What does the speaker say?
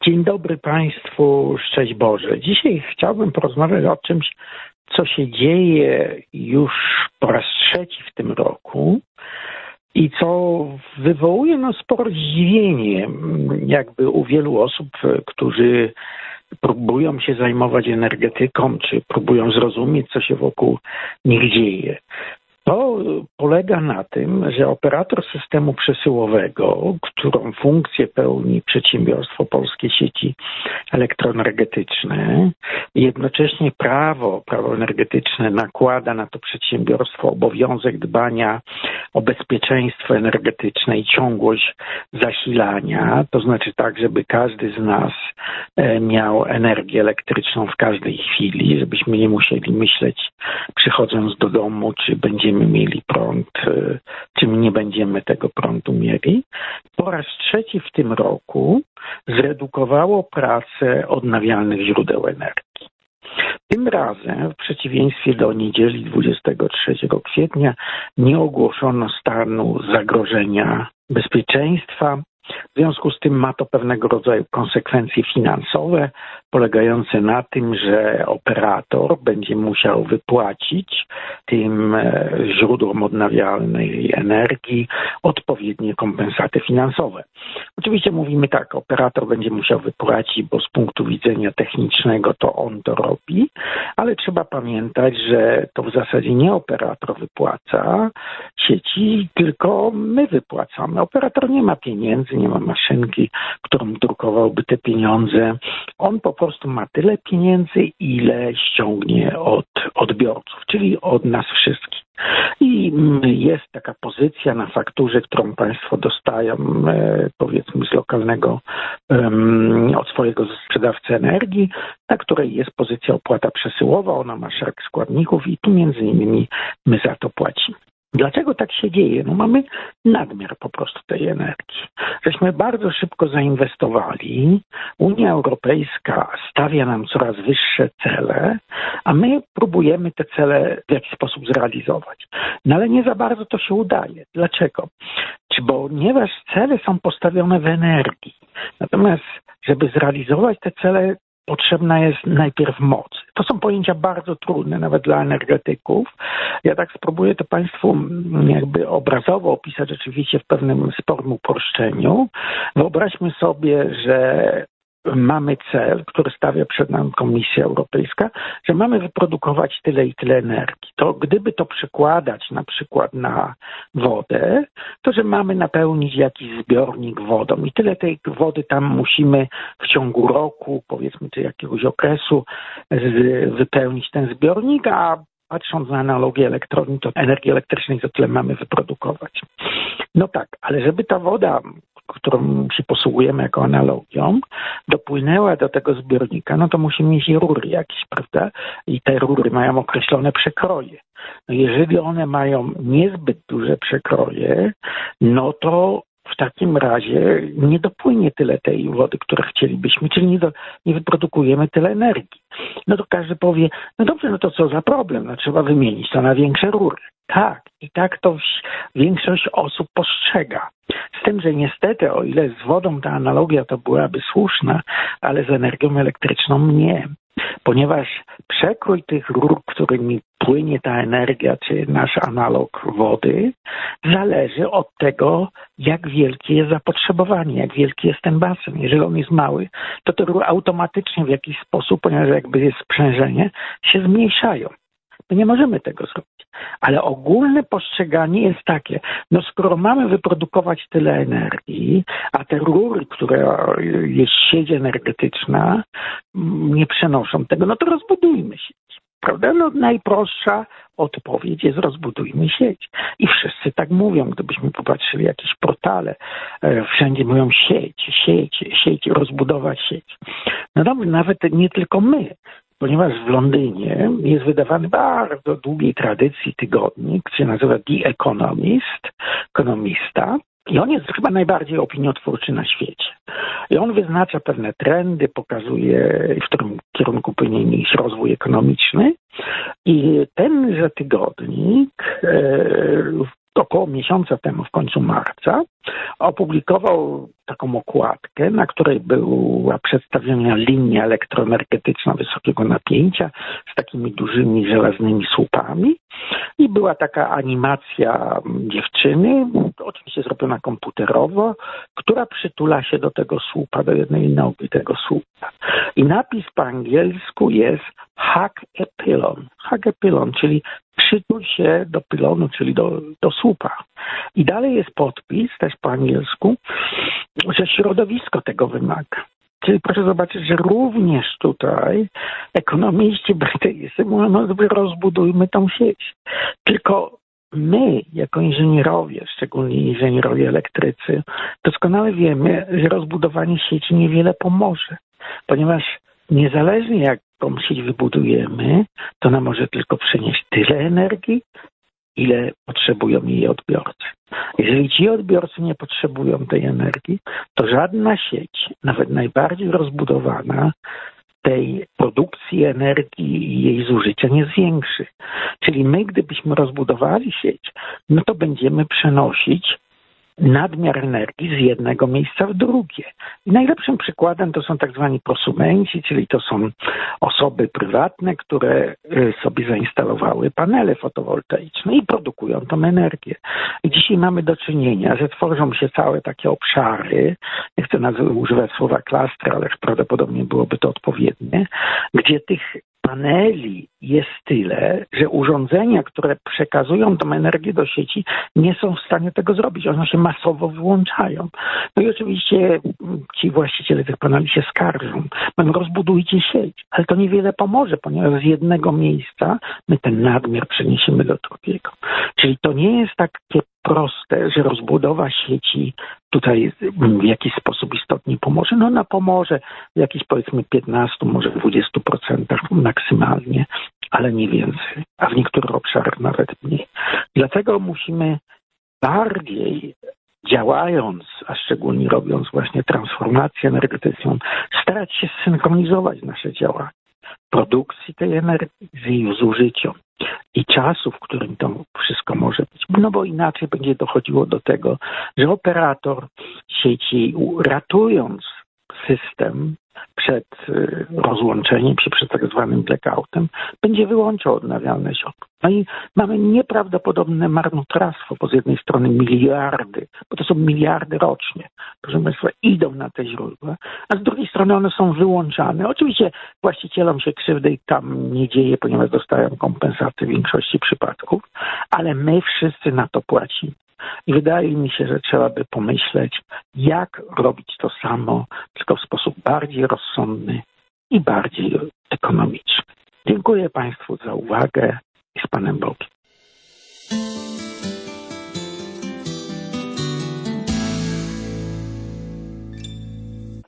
Dzień dobry Państwu, szczęść Boże. Dzisiaj chciałbym porozmawiać o czymś, co się dzieje już po raz trzeci w tym roku i co wywołuje spore zdziwienie jakby u wielu osób, którzy próbują się zajmować energetyką, czy próbują zrozumieć, co się wokół nich dzieje. To polega na tym, że operator systemu przesyłowego, którą funkcję pełni przedsiębiorstwo Polskie Sieci Elektroenergetyczne, jednocześnie prawo energetyczne nakłada na to przedsiębiorstwo obowiązek dbania o bezpieczeństwo energetyczne i ciągłość zasilania, to znaczy tak, żeby każdy z nas miał energię elektryczną w każdej chwili, żebyśmy nie musieli myśleć, przychodząc do domu, czy będziemy mieli prąd, czy nie będziemy tego prądu mieli. Po raz trzeci w tym roku zredukowało pracę odnawialnych źródeł energii. Tym razem, w przeciwieństwie do niedzieli 23 kwietnia, nie ogłoszono stanu zagrożenia bezpieczeństwa. W związku z tym ma to pewnego rodzaju konsekwencje finansowe, polegające na tym, że operator będzie musiał wypłacić tym źródłom odnawialnej energii odpowiednie kompensaty finansowe. Oczywiście mówimy tak, operator będzie musiał wypłacić, bo z punktu widzenia technicznego to on to robi, ale trzeba pamiętać, że to w zasadzie nie operator wypłaca sieci, tylko my wypłacamy. Operator nie ma pieniędzy, nie ma maszynki, którą drukowałby te pieniądze. On po prostu ma tyle pieniędzy, ile ściągnie od odbiorców, czyli od nas wszystkich. I jest taka pozycja na fakturze, którą Państwo dostają, powiedzmy z lokalnego, od swojego sprzedawcy energii, na której jest pozycja opłata przesyłowa, ona ma szereg składników i tu między innymi my za to płacimy. Dlaczego tak się dzieje? Mamy nadmiar po prostu tej energii. Żeśmy bardzo szybko zainwestowali. Unia Europejska stawia nam coraz wyższe cele, a my próbujemy te cele w jakiś sposób zrealizować. No ale nie za bardzo to się udaje. Dlaczego? Ponieważ cele są postawione w energii. Natomiast, żeby zrealizować te cele, potrzebna jest najpierw moc. To są pojęcia bardzo trudne, nawet dla energetyków. Ja tak spróbuję to Państwu jakby obrazowo opisać, oczywiście w pewnym sporym uproszczeniu. Wyobraźmy sobie, że mamy cel, który stawia przed nami Komisja Europejska, że mamy wyprodukować tyle i tyle energii. To gdyby to przekładać na przykład na wodę, to że mamy napełnić jakiś zbiornik wodą i tyle tej wody tam musimy w ciągu roku, powiedzmy, czy jakiegoś okresu wypełnić ten zbiornik, a patrząc na analogię elektrowni, to energii elektrycznej to tyle mamy wyprodukować. No tak, ale żeby ta woda, którą się posługujemy jako analogią, dopłynęła do tego zbiornika, no to musimy mieć rury jakieś, prawda? I te rury mają określone przekroje. No jeżeli one mają niezbyt duże przekroje, no to w takim razie nie dopłynie tyle tej wody, które chcielibyśmy, czyli nie wyprodukujemy tyle energii. No to każdy powie, no dobrze, no to co za problem, no trzeba wymienić to na większe rury. Tak, i tak to większość osób postrzega. Z tym, że niestety, o ile z wodą ta analogia to byłaby słuszna, ale z energią elektryczną nie. Ponieważ przekrój tych rur, którymi płynie ta energia, czy nasz analog wody, zależy od tego, jak wielkie jest zapotrzebowanie, jak wielki jest ten basen. Jeżeli on jest mały, to te rury automatycznie w jakiś sposób, ponieważ jakby jest sprzężenie, się zmniejszają. My nie możemy tego zrobić. Ale ogólne postrzeganie jest takie, no skoro mamy wyprodukować tyle energii, a te rury, które jest sieć energetyczna, nie przenoszą tego, no to rozbudujmy sieć. Prawda? No najprostsza odpowiedź jest rozbudujmy sieć. I wszyscy tak mówią, gdybyśmy popatrzyli jakieś portale, wszędzie mówią sieć, rozbudować sieć. No dobrze, nawet nie tylko my. Ponieważ w Londynie jest wydawany bardzo długiej tradycji tygodnik, który się nazywa The Economist, ekonomista. I on jest chyba najbardziej opiniotwórczy na świecie. I on wyznacza pewne trendy, pokazuje, w którym kierunku powinien iść rozwój ekonomiczny. I tenże tygodnik około miesiąca temu, w końcu marca, opublikował taką okładkę, na której była przedstawiona linia elektroenergetyczna wysokiego napięcia z takimi dużymi żelaznymi słupami i była taka animacja dziewczyny, oczywiście zrobiona komputerowo, która przytula się do tego słupa, do jednej nogi tego słupa. I napis po angielsku jest hug a pylon. Hug a pylon, czyli przytul się do pylonu, czyli do słupa. I dalej jest podpis, też po angielsku, że środowisko tego wymaga. Czyli proszę zobaczyć, że również tutaj ekonomiści brytyjscy mówią, no rozbudujmy tą sieć. Tylko my, jako inżynierowie, szczególnie inżynierowie elektrycy, doskonale wiemy, że rozbudowanie sieci niewiele pomoże, ponieważ niezależnie jaką sieć wybudujemy, to ona może tylko przynieść tyle energii, ile potrzebują jej odbiorcy. Jeżeli ci odbiorcy nie potrzebują tej energii, to żadna sieć, nawet najbardziej rozbudowana, tej produkcji energii i jej zużycia nie zwiększy. Czyli my, gdybyśmy rozbudowali sieć, no to będziemy przenosić nadmiar energii z jednego miejsca w drugie. I najlepszym przykładem to są tak zwani prosumenci, czyli to są osoby prywatne, które sobie zainstalowały panele fotowoltaiczne i produkują tą energię. I dzisiaj mamy do czynienia, że tworzą się całe takie obszary, nie chcę używać słowa klastry, ale prawdopodobnie byłoby to odpowiednie, gdzie tych paneli jest tyle, że urządzenia, które przekazują tą energię do sieci, nie są w stanie tego zrobić. One się masowo wyłączają. No i oczywiście ci właściciele tych paneli się skarżą. No rozbudujcie sieć, ale to niewiele pomoże, ponieważ z jednego miejsca my ten nadmiar przeniesiemy do drugiego. Czyli to nie jest takie proste, że rozbudowa sieci tutaj w jakiś sposób istotnie pomoże. No ona pomoże w jakichś powiedzmy 15, może 20% maksymalnie, ale nie więcej, a w niektórych obszarach nawet mniej. Dlatego musimy bardziej działając, a szczególnie robiąc właśnie transformację energetyczną, starać się zsynchronizować nasze działania. Produkcji tej energii z jej zużyciem i czasu, w którym to wszystko może być. No bo inaczej będzie dochodziło do tego, że operator sieci, ratując system przed rozłączeniem się, przed tak zwanym blackoutem, będzie wyłączał odnawialne źródła. No i mamy nieprawdopodobne marnotrawstwo, bo z jednej strony miliardy, bo to są miliardy rocznie, proszę Państwa, idą na te źródła, a z drugiej strony one są wyłączane. Oczywiście właścicielom się krzywdy tam nie dzieje, ponieważ dostają kompensacje w większości przypadków, ale my wszyscy na to płacimy. I wydaje mi się, że trzeba by pomyśleć, jak robić to samo, tylko w sposób bardziej rozsądny i bardziej ekonomiczny. Dziękuję Państwu za uwagę i z Panem Bogiem.